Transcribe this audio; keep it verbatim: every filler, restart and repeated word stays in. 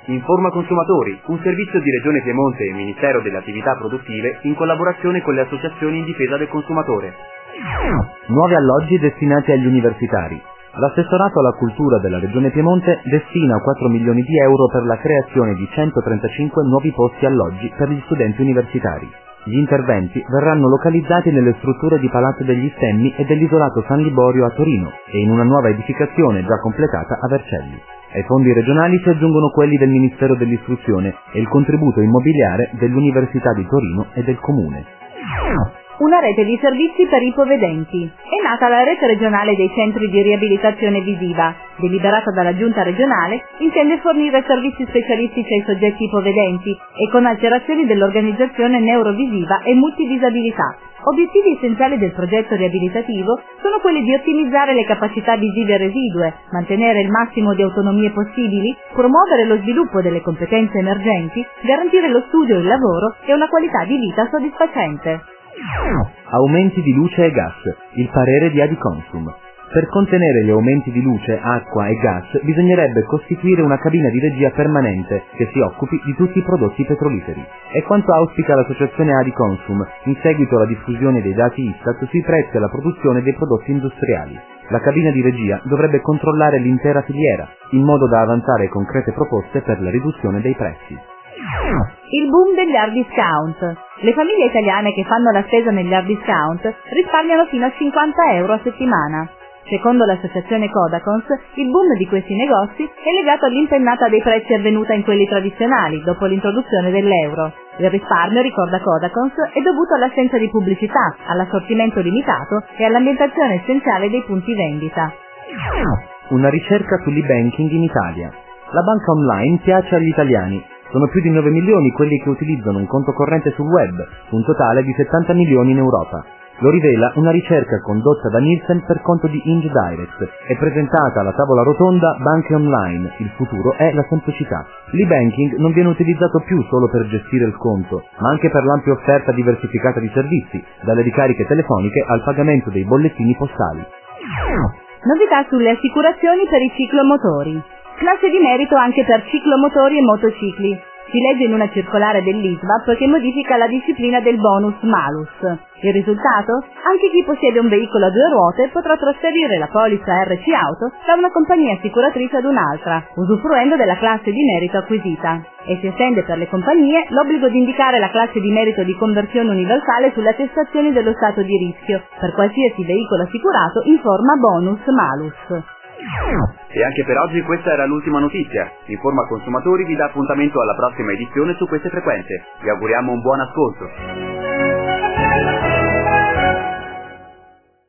Informa Consumatori, un servizio di Regione Piemonte e Ministero delle Attività Produttive in collaborazione con le associazioni in difesa del consumatore. Nuovi alloggi destinati agli universitari. L'assessorato alla cultura della Regione Piemonte destina quattro milioni di euro per la creazione di centotrentacinque nuovi posti alloggi per gli studenti universitari. Gli interventi verranno localizzati nelle strutture di Palazzo degli Stemmi e dell'Isolato San Liborio a Torino e in una nuova edificazione già completata a Vercelli. Ai fondi regionali si aggiungono quelli del Ministero dell'Istruzione e il contributo immobiliare dell'Università di Torino e del Comune. Una rete di servizi per ipovedenti. È nata la rete regionale dei centri di riabilitazione visiva. Deliberata dalla Giunta regionale, intende fornire servizi specialistici ai soggetti ipovedenti e con alterazioni dell'organizzazione neurovisiva e multidisabilità. Obiettivi essenziali del progetto riabilitativo sono quelli di ottimizzare le capacità visive residue, mantenere il massimo di autonomie possibili, promuovere lo sviluppo delle competenze emergenti, garantire lo studio e il lavoro e una qualità di vita soddisfacente. Aumenti di luce e gas. Il parere di Adiconsum. Per contenere gli aumenti di luce, acqua e gas bisognerebbe costituire una cabina di regia permanente che si occupi di tutti i prodotti petroliferi. È quanto auspica l'associazione Adiconsum in seguito alla diffusione dei dati Istat sui prezzi alla produzione dei prodotti industriali. La cabina di regia dovrebbe controllare l'intera filiera, in modo da avanzare concrete proposte per la riduzione dei prezzi. Il boom degli hard discount. Le famiglie italiane che fanno la spesa negli hard discount risparmiano fino a cinquanta euro a settimana. Secondo l'associazione Codacons, il boom di questi negozi è legato all'impennata dei prezzi avvenuta in quelli tradizionali dopo l'introduzione dell'euro. Il risparmio, ricorda Codacons, è dovuto all'assenza di pubblicità, all'assortimento limitato e all'ambientazione essenziale dei punti vendita. Una ricerca sull'e-banking in Italia. La banca online piace agli italiani. Sono più di nove milioni quelli che utilizzano un conto corrente sul web, su un totale di settanta milioni in Europa. Lo rivela una ricerca condotta da Nielsen per conto di Inge Direct e presentata alla tavola rotonda Banche Online. Il futuro è la semplicità. L'e-banking non viene utilizzato più solo per gestire il conto, ma anche per l'ampia offerta diversificata di servizi, dalle ricariche telefoniche al pagamento dei bollettini postali. Novità sulle assicurazioni per i ciclomotori. Classe di merito anche per ciclomotori e motocicli. Si legge in una circolare dell'I S V A P che modifica la disciplina del bonus-malus. Il risultato? Anche chi possiede un veicolo a due ruote potrà trasferire la polizza R C Auto da una compagnia assicuratrice ad un'altra, usufruendo della classe di merito acquisita. E si estende per le compagnie l'obbligo di indicare la classe di merito di conversione universale sulle attestazioni dello stato di rischio, per qualsiasi veicolo assicurato in forma bonus-malus. E anche per oggi questa era l'ultima notizia. Informa Consumatori vi dà appuntamento alla prossima edizione su queste frequenze. Vi auguriamo un buon ascolto.